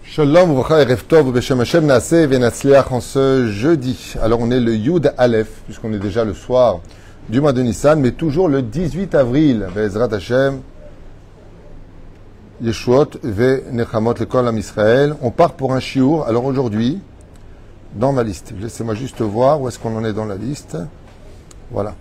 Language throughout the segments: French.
Shalom, V'racha, Erev Tov, Beshem Hashem, Naaseh, Venatzliach en ce jeudi. Alors on est le Yud Aleph, puisqu'on est déjà le soir du mois de Nissan, mais toujours le 18 avril, Be'ezrat Hashem, Yeshuot, Ve Nechamot, l'école Am Israël. On part pour un shiur. Alors aujourd'hui, dans ma liste, laissez-moi juste voir où est-ce qu'on en est dans la liste. Voilà.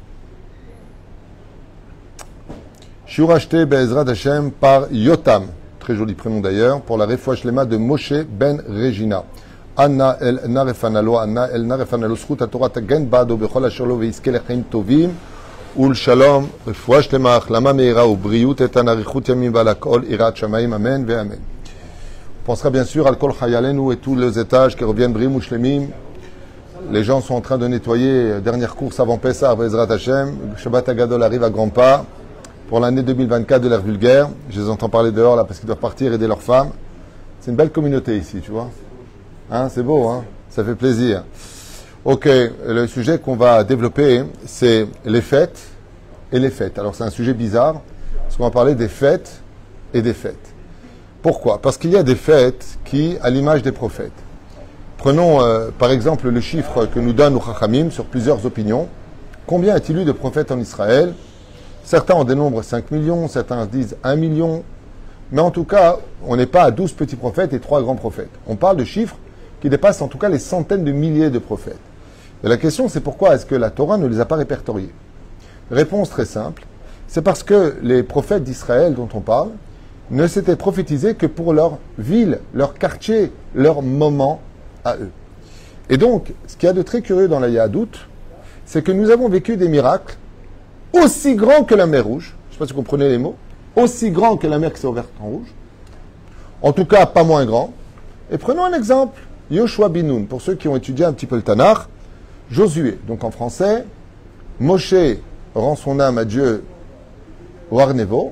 Shiur acheté, Be'ezrat Hashem, par Yotam. Très joli prénom d'ailleurs, pour la refoua shlema de Moshe ben Regina. Anna el narefanalo, Anna el narefanalo, schut Torah tagen bado bechol asher lo veizke lechaim tovim ul shalom, refoua shlema, achlama meira ou briut et anarichut yamim valakol irat shamayim, amen ve amen. On pensera bien sûr à kol chayalenu et tous les étages qui reviennent brim ou shlemim. Les gens sont en train de nettoyer, dernière course avant Pessah, Bezrat Hashem. Shabbat Hagadol arrive à grands pas. Pour l'année 2024 de l'ère vulgaire, je les entends parler dehors là parce qu'ils doivent partir aider leurs femmes. C'est une belle communauté ici, tu vois. Hein, c'est beau, hein, ça fait plaisir. Ok, le sujet qu'on va développer, c'est les fêtes et les fêtes. Alors c'est un sujet bizarre, parce qu'on va parler des fêtes et des fêtes. Pourquoi? Parce qu'il y a des fêtes qui, à l'image des prophètes. Prenons par exemple le chiffre que nous donne nos Chachamim sur plusieurs opinions. Combien est-il eu de prophètes en Israël? Certains en dénombrent 5 millions, certains disent 1 million. Mais en tout cas, on n'est pas à 12 petits prophètes et 3 grands prophètes. On parle de chiffres qui dépassent en tout cas les centaines de milliers de prophètes. Et la question, c'est pourquoi est-ce que la Torah ne les a pas répertoriés? Réponse très simple. C'est parce que les prophètes d'Israël dont on parle ne s'étaient prophétisés que pour leur ville, leur quartier, leur moment à eux. Et donc, ce qu'il y a de très curieux dans la Yahadout, c'est que nous avons vécu des miracles aussi grand que la mer Rouge, je ne sais pas si vous comprenez les mots, aussi grand que la mer qui s'est ouverte en rouge, en tout cas pas moins grand. Et prenons un exemple, Yoshua bin Nun, pour ceux qui ont étudié un petit peu le Tanakh, Josué, donc en français, Moshe rend son âme à Dieu au Har Nevo,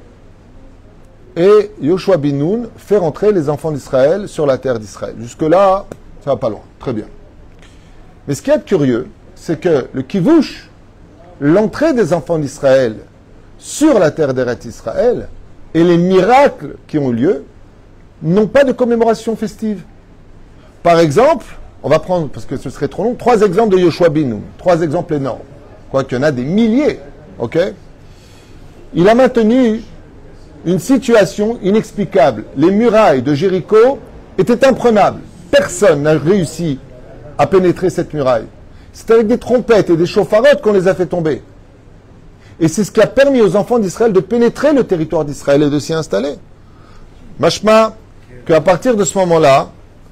et Yoshua bin Nun fait rentrer les enfants d'Israël sur la terre d'Israël. Jusque-là, ça va pas loin, très bien. Mais ce qui est curieux, c'est que le Kivush, l'entrée des enfants d'Israël sur la terre d'Eretz Israël et les miracles qui ont eu lieu n'ont pas de commémoration festive. Par exemple, on va prendre, parce que ce serait trop long, 3 exemples de Yoshua bin Nun, 3 exemples énormes, quoiqu'il y en a des milliers, ok? Il a maintenu une situation inexplicable. Les murailles de Jéricho étaient imprenables. Personne n'a réussi à pénétrer cette muraille. C'est avec des trompettes et des chauffarottes qu'on les a fait tomber. Et c'est ce qui a permis aux enfants d'Israël de pénétrer le territoire d'Israël et de s'y installer. Mashma, qu'à partir de ce moment-là,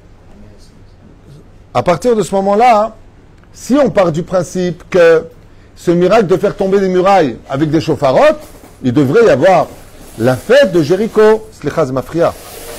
si on part du principe que ce miracle de faire tomber des murailles avec des chauffarottes, il devrait y avoir la fête de Jéricho. Slicha, mafria.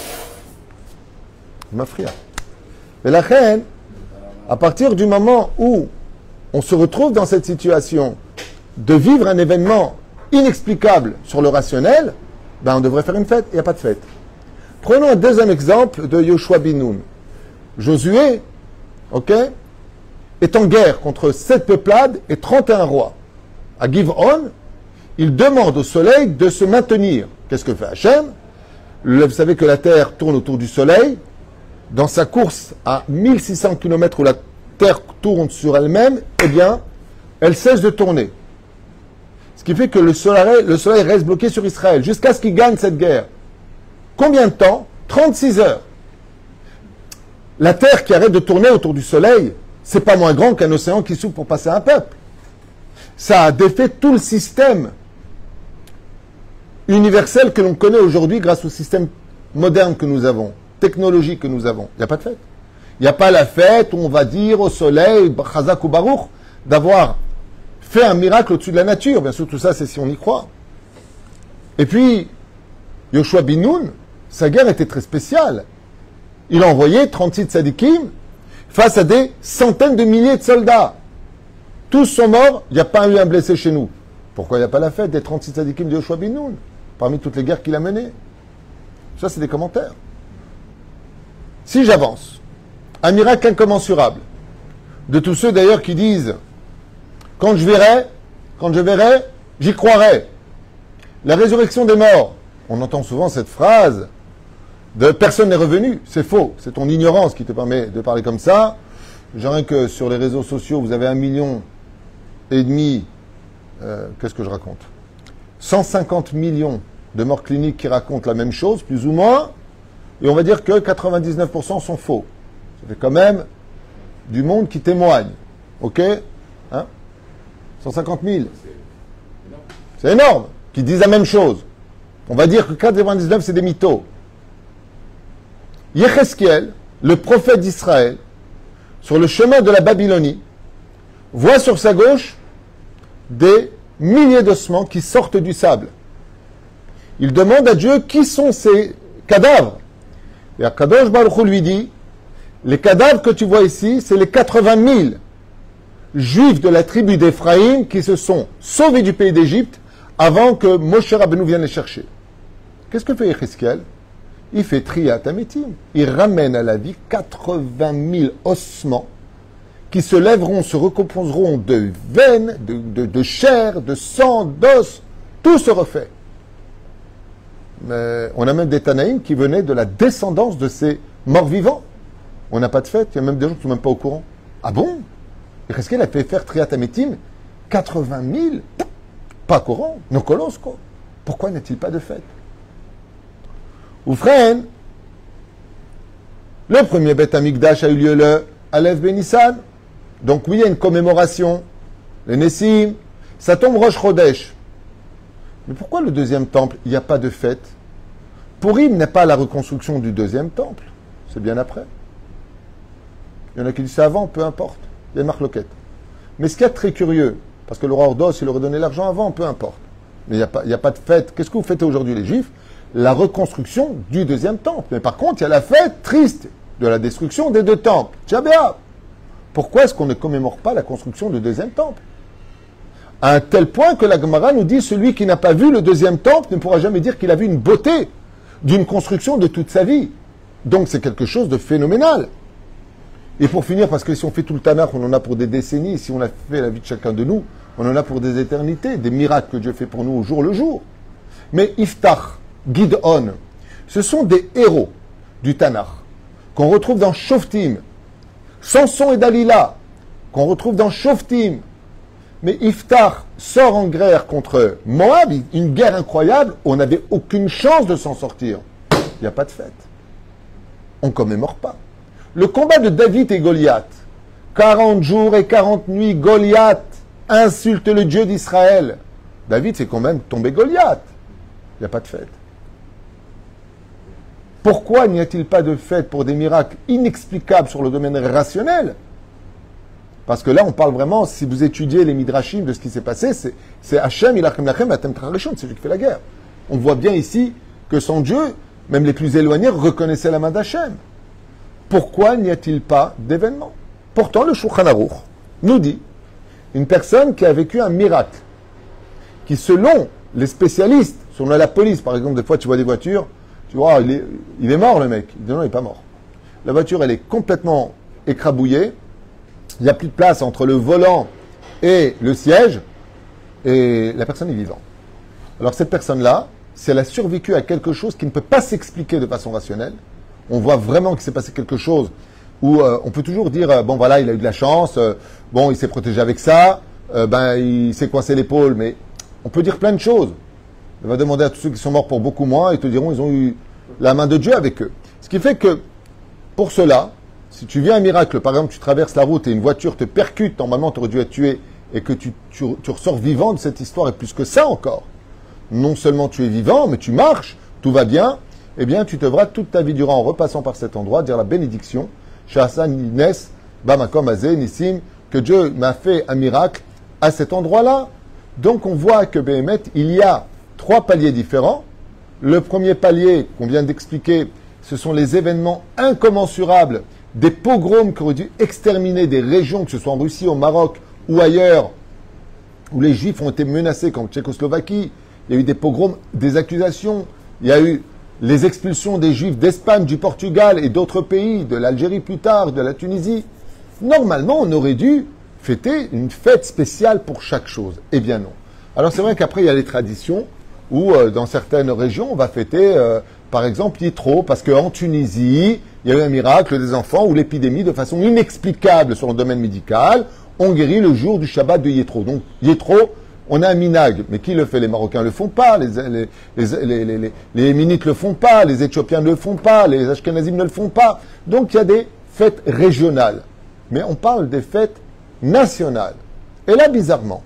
Mafria. Mais la reine, à partir du moment où on se retrouve dans cette situation de vivre un événement inexplicable sur le rationnel, ben on devrait faire une fête. Il n'y a pas de fête. Prenons un deuxième exemple de Yoshua bin Nun. Josué, ok, est en guerre contre 7 peuplades et 31 rois. À Giv'on, il demande au soleil de se maintenir. Qu'est-ce que fait Hachem? Vous savez que la terre tourne autour du soleil. Dans sa course à 1600 km où la Terre tourne sur elle-même, eh bien, elle cesse de tourner. Ce qui fait que le soleil reste bloqué sur Israël jusqu'à ce qu'il gagne cette guerre. Combien de temps? 36 heures. La Terre qui arrête de tourner autour du soleil, c'est pas moins grand qu'un océan qui s'ouvre pour passer un peuple. Ça a défait tout le système universel que l'on connaît aujourd'hui grâce au système moderne que nous avons. Technologie que nous avons. Il n'y a pas de fête. Il n'y a pas la fête où on va dire au soleil, Chazak ou Baruch, d'avoir fait un miracle au-dessus de la nature. Bien sûr, tout ça, c'est si on y croit. Et puis, Yoshua bin Nun, sa guerre était très spéciale. Il a envoyé 36 tzadikim face à des centaines de milliers de soldats. Tous sont morts, il n'y a pas eu un blessé chez nous. Pourquoi il n'y a pas la fête des 36 tzadikim de Yoshua bin Nun, parmi toutes les guerres qu'il a menées? Ça, c'est des commentaires. Si j'avance, un miracle incommensurable, de tous ceux d'ailleurs qui disent « Quand je verrai, j'y croirai ». La résurrection des morts, on entend souvent cette phrase Personne n'est revenu. C'est faux. C'est ton ignorance qui te permet de parler comme ça. J'aimerais que sur les réseaux sociaux, vous avez 1,5 million. Qu'est-ce que je raconte 150 millions de morts cliniques qui racontent la même chose, plus ou moins. Et on va dire que 99% sont faux. Ça fait quand même du monde qui témoigne. Ok, hein 150 000. C'est énorme. Qui disent la même chose. On va dire que 99, c'est des mythos. Yecheskel, le prophète d'Israël, sur le chemin de la Babylonie, voit sur sa gauche des milliers d'ossements qui sortent du sable. Il demande à Dieu qui sont ces cadavres. Et Akadosh Baruch Hu lui dit, les cadavres que tu vois ici, c'est les 80 000 juifs de la tribu d'Éphraïm qui se sont sauvés du pays d'Égypte avant que Moshe Rabbeinu vienne les chercher. Qu'est-ce que fait Yecheskel? Il fait Triyat Ametim. Il ramène à la vie 80 000 ossements qui se lèveront, se recomposeront de veines, de chair, de sang, d'os. Tout se refait. Mais on a même des Tanaïm qui venaient de la descendance de ces morts vivants. On n'a pas de fête. Il y a même des gens qui ne sont même pas au courant. Ah bon? Yecheskel a fait faire Triyat Ametim 80 000? Pas courant. Non colos, quoi. Pourquoi n'a-t-il pas de fête? Oufren, le premier Beth Amikdash a eu lieu le Aleph Benissan. Donc oui, il y a une commémoration. Le Nessim, ça tombe Rosh Chodesh. Mais pourquoi le deuxième temple, il n'y a pas de fête? Purim n'est pas la reconstruction du deuxième temple. C'est bien après. Il y en a qui disent c'est avant, peu importe. Il y a une marloquette. Mais ce qui est très curieux, parce que le roi Ordos, il aurait donné l'argent avant, peu importe. Mais il n'y a pas de fête. Qu'est-ce que vous fêtez aujourd'hui, les Juifs? La reconstruction du deuxième temple. Mais par contre, il y a la fête triste de la destruction des deux temples. Tchabéa. Pourquoi est-ce qu'on ne commémore pas la construction du deuxième temple? À un tel point que la Gemara nous dit celui qui n'a pas vu le deuxième temple ne pourra jamais dire qu'il a vu une beauté d'une construction de toute sa vie. Donc c'est quelque chose de phénoménal. Et pour finir, parce que si on fait tout le Tanakh, on en a pour des décennies. Si on a fait la vie de chacun de nous, on en a pour des éternités, des miracles que Dieu fait pour nous au jour le jour. Mais Iftach, Gid'on, ce sont des héros du Tanakh qu'on retrouve dans Shoftim. Samson et Dalila, qu'on retrouve dans Shoftim. Mais Iftach sort en guerre contre Moab, une guerre incroyable, où on n'avait aucune chance de s'en sortir. Il n'y a pas de fête. On ne commémore pas. Le combat de David et Goliath, 40 jours et 40 nuits, Goliath insulte le Dieu d'Israël. David, c'est quand même tombé Goliath. Il n'y a pas de fête. Pourquoi n'y a-t-il pas de fête pour des miracles inexplicables sur le domaine rationnel? Parce que là, on parle vraiment, si vous étudiez les midrashim de ce qui s'est passé, c'est Hachem, Ilachem Lachem, Atem Trarishon, c'est lui qui fait la guerre. On voit bien ici que sans Dieu, même les plus éloignés reconnaissaient la main d'Hachem. Pourquoi n'y a-t-il pas d'événement? Pourtant, le Shulchan Aruch nous dit, une personne qui a vécu un miracle, qui selon les spécialistes, selon la police, par exemple, des fois tu vois des voitures, tu vois, il est mort le mec. Il dit non, il n'est pas mort. La voiture, elle est complètement écrabouillée. Il n'y a plus de place entre le volant et le siège. Et la personne est vivante. Alors cette personne-là, si elle a survécu à quelque chose qui ne peut pas s'expliquer de façon rationnelle, on voit vraiment qu'il s'est passé quelque chose où on peut toujours dire, bon voilà, il a eu de la chance, bon, il s'est protégé avec ça, il s'est coincé l'épaule, mais on peut dire plein de choses. On va demander à tous ceux qui sont morts pour beaucoup moins, ils te diront ils ont eu la main de Dieu avec eux. Ce qui fait que, pour cela, si tu vis un miracle, par exemple, tu traverses la route et une voiture te percute, normalement tu aurais dû être tué, et que tu ressors vivant de cette histoire, et plus que ça encore. Non seulement tu es vivant, mais tu marches, tout va bien, eh bien tu devras toute ta vie durant, en repassant par cet endroit, dire la bénédiction, Sha'asan Ines, Bamakom Azeh, Nissim, que Dieu m'a fait un miracle à cet endroit-là. Donc on voit que Béhémet, il y a 3 paliers différents. Le premier palier qu'on vient d'expliquer, ce sont les événements incommensurables, des pogroms qui auraient dû exterminer des régions, que ce soit en Russie, au Maroc ou ailleurs, où les Juifs ont été menacés, comme Tchécoslovaquie. Il y a eu des pogroms, des accusations. Il y a eu les expulsions des Juifs d'Espagne, du Portugal et d'autres pays, de l'Algérie plus tard, de la Tunisie. Normalement, on aurait dû fêter une fête spéciale pour chaque chose. Eh bien non. Alors c'est vrai qu'après, il y a les traditions où, dans certaines régions, on va fêter Par exemple, Yitro, parce qu'en Tunisie, il y a eu un miracle des enfants où l'épidémie, de façon inexplicable sur le domaine médical, ont guéri le jour du Shabbat de Yitro. Donc, Yitro, on a un minag, mais qui le fait? Les Marocains le font pas, les Yéménites le font pas, les Éthiopiens ne le font pas, les Ashkenazim ne le font pas. Donc, il y a des fêtes régionales. Mais on parle des fêtes nationales. Et là, bizarrement,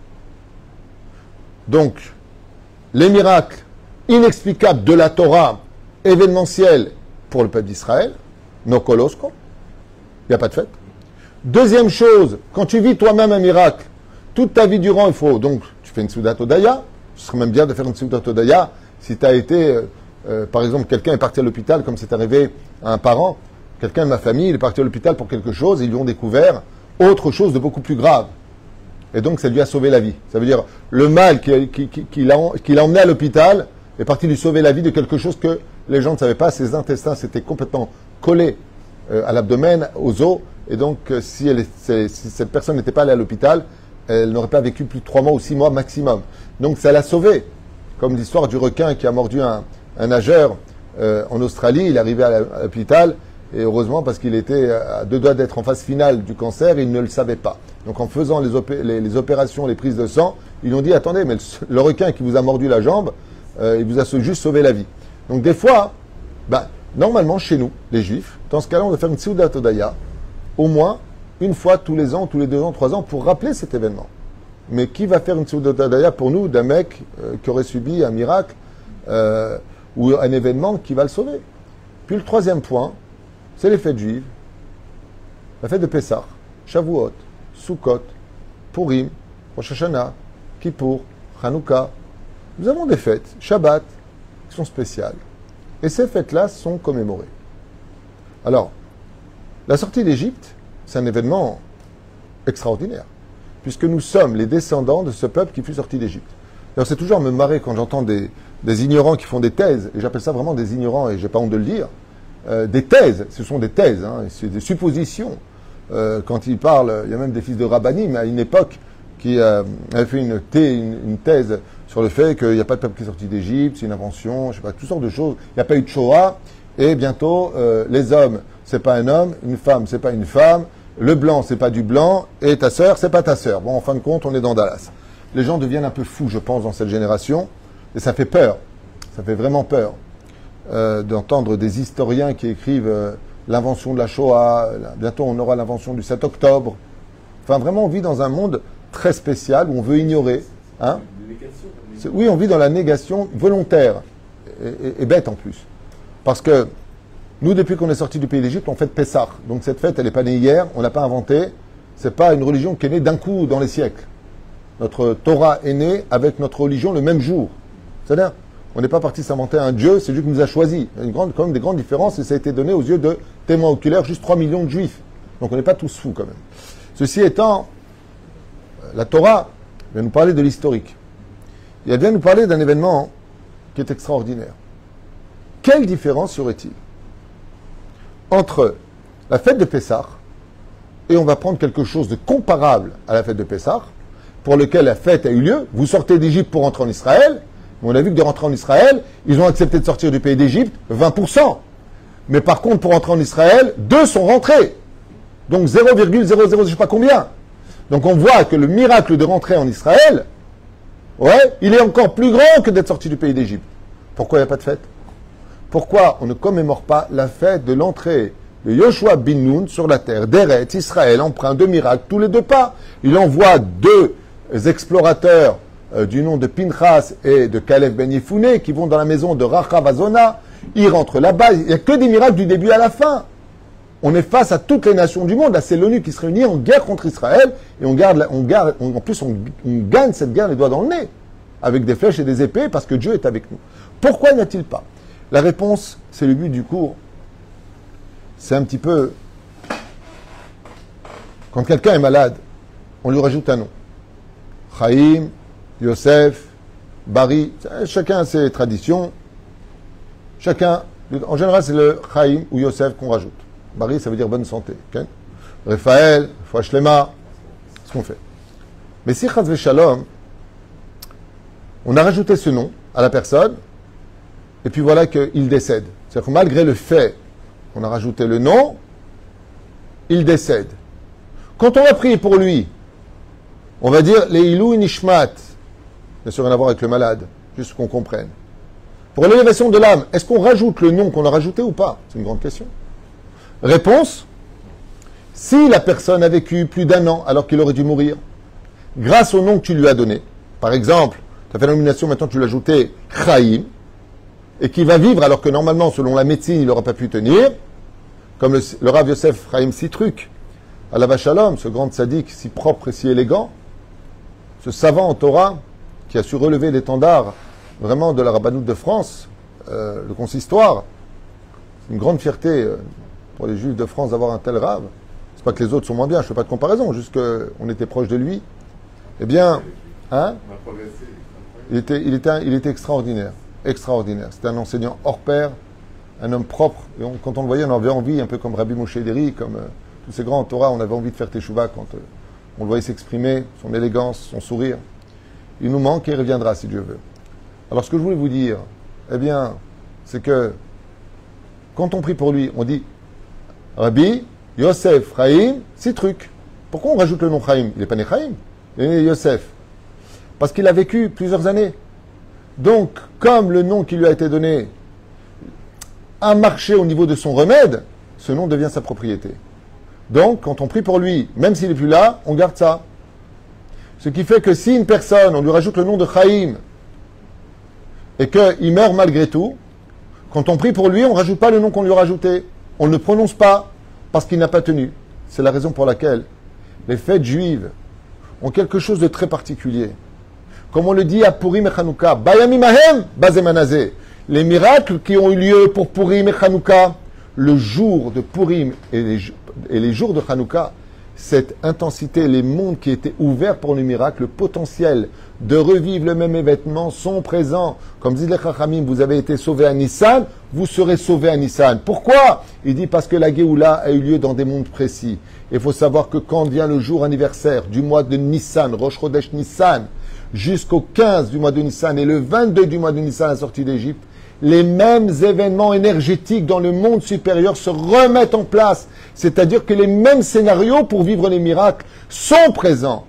donc, les miracles inexplicables de la Torah, événementiels pour le peuple d'Israël, no kolosko, il n'y a pas de fête. Deuxième chose, quand tu vis toi-même un miracle, toute ta vie durant, il faut donc, tu fais une Seudat Hodaya, ce serait même bien de faire une Seudat Hodaya si tu as été, par exemple, quelqu'un est parti à l'hôpital, comme c'est arrivé à un parent, quelqu'un de ma famille, il est parti à l'hôpital pour quelque chose, et ils lui ont découvert autre chose de beaucoup plus grave. Et donc, ça lui a sauvé la vie. Ça veut dire, le mal qu'il a emmené à l'hôpital est parti lui sauver la vie de quelque chose que les gens ne savaient pas. Ses intestins s'étaient complètement collés à l'abdomen, aux os. Et donc, si cette personne n'était pas allée à l'hôpital, elle n'aurait pas vécu plus de 3 mois ou 6 mois maximum. Donc, ça l'a sauvé. Comme l'histoire du requin qui a mordu un nageur en Australie. Il est arrivé à l'hôpital. Et heureusement, parce qu'il était à 2 doigts d'être en phase finale du cancer, il ne le savait pas. Donc en faisant les opérations, les prises de sang, ils ont dit, attendez, mais le requin qui vous a mordu la jambe, il vous a juste sauvé la vie. Donc des fois, normalement chez nous, les Juifs, dans ce cas-là, on doit faire une Seudat Hodaya, au moins une fois tous les ans, tous les 2 ans, 3 ans, pour rappeler cet événement. Mais qui va faire une Seudat Hodaya pour nous d'un mec qui aurait subi un miracle ou un événement qui va le sauver? Puis le troisième point, c'est les fêtes juives, la fête de Pessah, Shavuot, Sukkot, Purim, Rosh Hashanah, Kippour, Hanouka. Nous avons des fêtes, Shabbat, qui sont spéciales. Et ces fêtes-là sont commémorées. Alors, la sortie d'Égypte, c'est un événement extraordinaire, puisque nous sommes les descendants de ce peuple qui fut sorti d'Égypte. Alors, c'est toujours me marrer quand j'entends des ignorants qui font des thèses, et j'appelle ça vraiment des ignorants, et j'ai pas honte de le dire. Des thèses, ce sont des thèses, c'est des suppositions. Quand ils parlent, il y a même des fils de rabbinim à une époque qui avaient fait une thèse sur le fait qu'il n'y a pas de peuple qui est sorti d'Égypte, c'est une invention, je sais pas, toutes sortes de choses. Il n'y a pas eu de Shoah, et bientôt, les hommes, c'est pas un homme, une femme, c'est pas une femme, le blanc, c'est pas du blanc, et ta sœur, c'est pas ta sœur. Bon, en fin de compte, on est dans Dallas. Les gens deviennent un peu fous, je pense, dans cette génération, et ça fait peur. Ça fait vraiment peur. D'entendre des historiens qui écrivent l'invention de la Shoah, bientôt on aura l'invention du 7 octobre. Enfin, vraiment, on vit dans un monde très spécial où on veut ignorer. Oui, on vit dans la négation volontaire et bête en plus. Parce que nous, depuis qu'on est sorti du pays d'Égypte, on fête Pessah. Donc cette fête, elle n'est pas née hier, on ne l'a pas inventée. Ce n'est pas une religion qui est née d'un coup dans les siècles. Notre Torah est née avec notre religion le même jour. C'est-à-dire, on n'est pas parti s'inventer un Dieu, c'est Dieu qui nous a choisis. Il y a quand même des grandes différences et ça a été donné aux yeux de témoins oculaires, juste 3 millions de Juifs. Donc on n'est pas tous fous quand même. Ceci étant, la Torah vient nous parler de l'historique. Elle vient nous parler d'un événement qui est extraordinaire. Quelle différence y aurait-il entre la fête de Pessah, et on va prendre quelque chose de comparable à la fête de Pessah, pour lequel la fête a eu lieu, vous sortez d'Égypte pour rentrer en Israël. On a vu que de rentrer en Israël, ils ont accepté de sortir du pays d'Égypte 20%. Mais par contre, pour rentrer en Israël, 2 sont rentrés. Donc 0,00 je ne sais pas combien. Donc on voit que le miracle de rentrer en Israël, il est encore plus grand que d'être sorti du pays d'Égypte. Pourquoi il n'y a pas de fête? Pourquoi on ne commémore pas la fête de l'entrée de Yoshua bin Nun sur la terre d'Eretz Israël, empreint de miracles tous les 2 pas? Il envoie 2 explorateurs du nom de Pinchas et de Caleb ben Yefouné qui vont dans la maison de Rachav Azona. Ils rentrent là-bas. Il n'y a que des miracles du début à la fin. On est face à toutes les nations du monde. Là, c'est l'ONU qui se réunit en guerre contre Israël et on gagne cette guerre les doigts dans le nez avec des flèches et des épées parce que Dieu est avec nous. Pourquoi n'y a-t-il pas? La réponse, c'est le but du cours. C'est un petit peu... Quand quelqu'un est malade, on lui rajoute un nom. Chaim, Yosef, Bari, chacun a ses traditions. Chacun, en général, c'est le Chaim ou Yosef qu'on rajoute. Bari, ça veut dire bonne santé. Okay? Raphaël, Fouachlema, c'est ce qu'on fait. Mais si Chaz Veshalom, on a rajouté ce nom à la personne, et puis voilà qu'il décède. C'est-à-dire que malgré le fait qu'on a rajouté le nom, il décède. Quand on va prier pour lui, on va dire les Ilou Nishmat. Bien sûr, rien à voir avec le malade, juste qu'on comprenne. Pour l'élévation de l'âme, est-ce qu'on rajoute le nom qu'on a rajouté ou pas? C'est une grande question. Réponse, si la personne a vécu plus d'1 an alors qu'il aurait dû mourir, grâce au nom que tu lui as donné, par exemple, tu as fait la nomination, maintenant tu lui as ajouté Chaim, et qui va vivre alors que normalement, selon la médecine, il n'aurait pas pu tenir, comme le Rav Yosef Chaim Sitruk, Alav Shalom, ce grand tzaddik si propre et si élégant, ce savant en Torah, qui a su relever l'étendard vraiment de la rabbanoute de France, le consistoire. C'est une grande fierté pour les juifs de France d'avoir un tel Rav. C'est pas que les autres sont moins bien, je ne fais pas de comparaison, juste qu'on était proche de lui. Eh bien, hein, il était extraordinaire. Extraordinaire. C'était un enseignant hors pair, un homme propre. Et quand on le voyait, on avait envie, un peu comme Rabbi Moshe Deri, comme tous ces grands en Torah, on avait envie de faire Teshuvah quand on le voyait s'exprimer, son élégance, son sourire. Il nous manque et il reviendra si Dieu veut. Alors ce que je voulais vous dire, eh bien, c'est que quand on prie pour lui, on dit Rabbi Yosef Chaim Sitruk. Pourquoi on rajoute le nom Chaim? Il n'est pas né Chaim, il est né Yosef. Parce qu'il a vécu plusieurs années. Donc, comme le nom qui lui a été donné a marché au niveau de son remède, ce nom devient sa propriété. Donc, quand on prie pour lui, même s'il n'est plus là, on garde ça. Ce qui fait que si une personne, on lui rajoute le nom de Chaim, et qu'il meurt malgré tout, quand on prie pour lui, on ne rajoute pas le nom qu'on lui a rajouté. On ne le prononce pas, parce qu'il n'a pas tenu. C'est la raison pour laquelle les fêtes juives ont quelque chose de très particulier. Comme on le dit à Purim et Chanouka, Bayamim Ahem, Bazemanazé. Les miracles qui ont eu lieu pour Purim et Chanouka, le jour de Purim et les jours de Chanouka, cette intensité, les mondes qui étaient ouverts pour le miracle, le potentiel de revivre le même événement sont présents. Comme disent les Chachamim, vous avez été sauvé à Nissan, vous serez sauvé à Nissan. Pourquoi? Il dit parce que la Géoula a eu lieu dans des mondes précis. Il faut savoir que quand vient le jour anniversaire du mois de Nissan, Rosh Chodesh Nissan, jusqu'au 15 du mois de Nissan et le 22 du mois de Nissan à la sortie d'Égypte, les mêmes événements énergétiques dans le monde supérieur se remettent en place. C'est-à-dire que les mêmes scénarios pour vivre les miracles sont présents.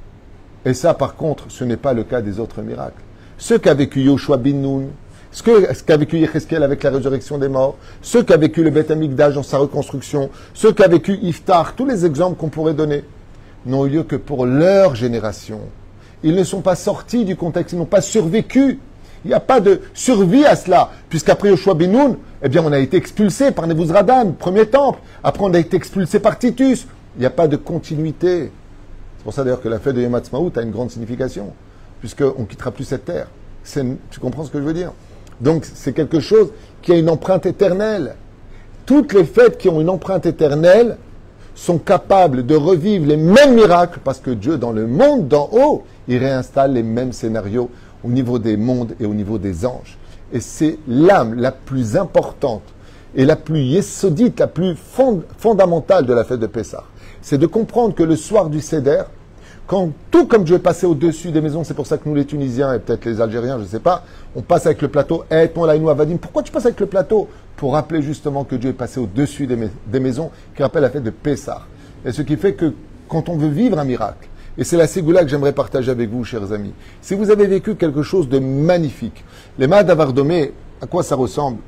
Et ça, par contre, ce n'est pas le cas des autres miracles. Ce qu'a vécu Yoshua bin Nun, ce qu'a vécu Yecheskel avec la résurrection des morts, ce qu'a vécu le Beth Amikdash dans sa reconstruction, ce qu'a vécu Iftar, tous les exemples qu'on pourrait donner, n'ont eu lieu que pour leur génération. Ils ne sont pas sortis du contexte, ils n'ont pas survécu. Il n'y a pas de survie à cela, puisqu'après Yoshua bin Nun, eh bien, on a été expulsé par Nebuzradan, premier temple. Après, on a été expulsé par Titus. Il n'y a pas de continuité. C'est pour ça d'ailleurs que la fête de Yom Ha'atzmaut a une grande signification, puisqu'on ne quittera plus cette terre. Tu comprends ce que je veux dire? Donc, c'est quelque chose qui a une empreinte éternelle. Toutes les fêtes qui ont une empreinte éternelle sont capables de revivre les mêmes miracles, parce que Dieu, dans le monde d'en haut, il réinstalle les mêmes scénarios au niveau des mondes et au niveau des anges. Et c'est l'âme la plus importante et la plus yesodite, la plus fondamentale de la fête de Pessah. C'est de comprendre que le soir du Seder, quand tout comme Dieu est passé au-dessus des maisons, c'est pour ça que nous les Tunisiens et peut-être les Algériens, je ne sais pas, on passe avec le plateau, pourquoi tu passes avec le plateau? Pour rappeler justement que Dieu est passé au-dessus des maisons, qui rappelle la fête de Pessah. Et ce qui fait que quand on veut vivre un miracle, et c'est la ségoula que j'aimerais partager avec vous, chers amis. Si vous avez vécu quelque chose de magnifique, les Mahadavardomé, à quoi ça ressemble?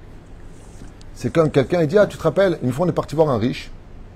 C'est comme quelqu'un, il dit, ah, tu te rappelles, une fois on est parti voir un riche,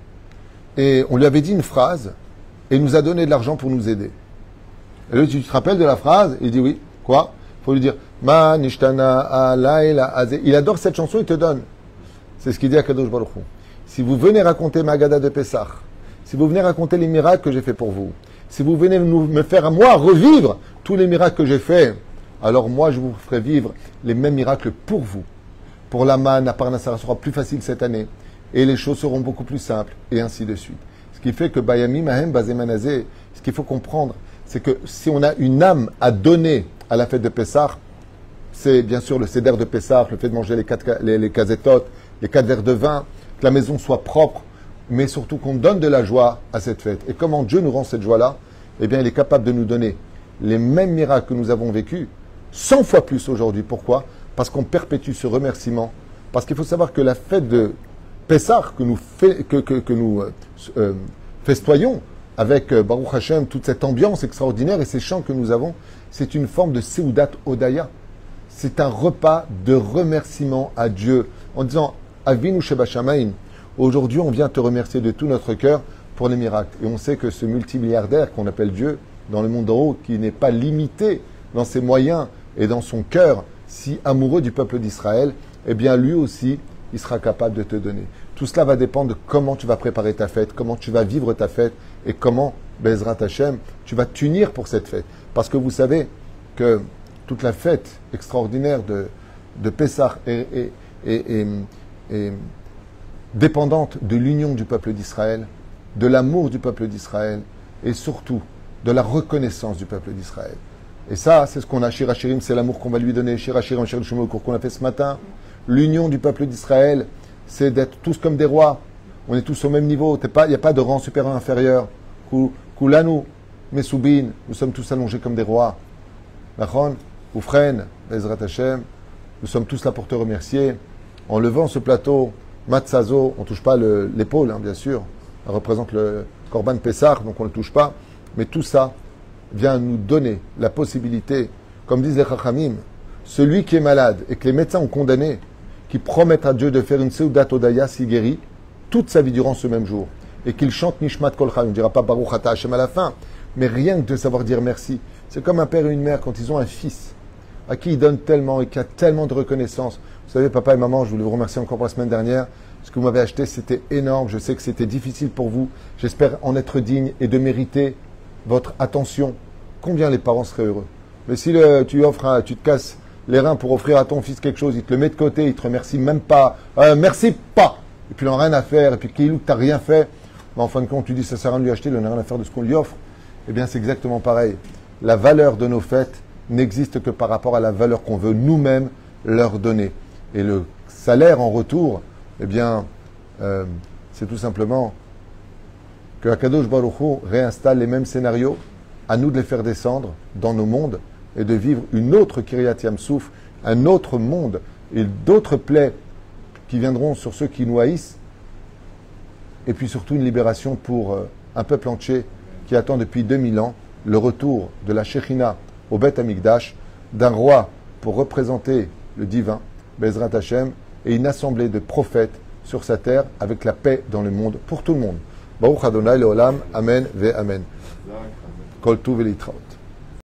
et on lui avait dit une phrase, et il nous a donné de l'argent pour nous aider. Et là, tu te rappelles de la phrase? Il dit oui. Quoi? Il faut lui dire, Ma nishtana alayla azé. Il adore cette chanson, il te donne. C'est ce qu'il dit à Kadosh Baruch Hu. Si vous venez raconter ma Gada de Pessah, si vous venez raconter les miracles que j'ai fait pour vous, si vous venez me faire à moi revivre tous les miracles que j'ai faits, alors moi je vous ferai vivre les mêmes miracles pour vous. Pour la manne, à Parnassara sera plus facile cette année. Et les choses seront beaucoup plus simples, et ainsi de suite. Ce qui fait que Bayami Mahem Bazemanazé, ce qu'il faut comprendre, c'est que si on a une âme à donner à la fête de Pessah, c'est bien sûr le Seder de Pessah, le fait de manger les kazetotes, les 4 verres de vin, que la maison soit propre, mais surtout qu'on donne de la joie à cette fête. Et comment Dieu nous rend cette joie-là? Eh bien, il est capable de nous donner les mêmes miracles que nous avons vécus, 100 fois plus aujourd'hui. Pourquoi? parce qu'on perpétue ce remerciement. Parce qu'il faut savoir que la fête de Pessah que nous festoyons avec Baruch Hashem, toute cette ambiance extraordinaire et ces chants que nous avons, c'est une forme de Seudat Odaya. C'est un repas de remerciement à Dieu en disant Avinu Sheba Shamayim. Aujourd'hui, on vient te remercier de tout notre cœur pour les miracles. Et on sait que ce multimilliardaire qu'on appelle Dieu dans le monde en haut, qui n'est pas limité dans ses moyens et dans son cœur, si amoureux du peuple d'Israël, eh bien lui aussi, il sera capable de te donner. Tout cela va dépendre de comment tu vas préparer ta fête, comment tu vas vivre ta fête et comment, Bezrat Hashem, tu vas t'unir pour cette fête. Parce que vous savez que toute la fête extraordinaire de Pessah est dépendante de l'union du peuple d'Israël, de l'amour du peuple d'Israël et surtout de la reconnaissance du peuple d'Israël. Et ça, c'est ce qu'on a. Shir Hashirim, c'est l'amour qu'on va lui donner. Shir Hashirim, Shir Hashirim, au cours qu'on a fait ce matin. L'union du peuple d'Israël, c'est d'être tous comme des rois. On est tous au même niveau. Il n'y a pas de rang supérieur, inférieur. Kulanu, Mesubin, nous sommes tous allongés comme des rois. Nachon, Oufren, Bezrat Hashem, nous sommes tous là pour te remercier. En levant ce plateau, Matzazo, on ne touche pas l'épaule, bien sûr. Ça représente le Korban Pessah, donc on ne le touche pas. Mais tout ça vient nous donner la possibilité, comme disent les Chachamim, celui qui est malade et que les médecins ont condamné, qui promettent à Dieu de faire une Seudat Odaya s'il guérit toute sa vie durant ce même jour, et qu'il chante Nishmat Kol Chai, on ne dira pas Baruch Ata Hashem à la fin, mais rien que de savoir dire merci. C'est comme un père et une mère quand ils ont un fils à qui ils donnent tellement et qui a tellement de reconnaissance. Vous savez, papa et maman, je voulais vous remercier encore pour la semaine dernière. Ce que vous m'avez acheté, c'était énorme. Je sais que c'était difficile pour vous. J'espère en être digne et de mériter votre attention. Combien les parents seraient heureux. Mais si tu te casses les reins pour offrir à ton fils quelque chose, il te le met de côté, il te remercie même pas. Merci pas. Et puis il n'en a rien à faire. Et puis qu'il ou que tu n'as rien fait. Mais en fin de compte, tu dis ça sert à rien de lui acheter, il n'en a rien à faire de ce qu'on lui offre. Eh bien, c'est exactement pareil. La valeur de nos fêtes n'existe que par rapport à la valeur qu'on veut nous-mêmes leur donner. Et le salaire en retour, eh bien, c'est tout simplement que Akadosh Baruch Hu réinstalle les mêmes scénarios, à nous de les faire descendre dans nos mondes et de vivre une autre Kiryat Yamsouf, un autre monde et d'autres plaies qui viendront sur ceux qui nous haïssent, et puis surtout une libération pour un peuple entier qui attend depuis 2000 ans le retour de la Shekhinah au Beth Amikdash, d'un roi pour représenter le divin, Bezrat Hashem, et une assemblée de prophètes sur sa terre avec la paix dans le monde, pour tout le monde. Baruch Adonai Leolam, Amen ve Amen. Kol Tuv Elitraot.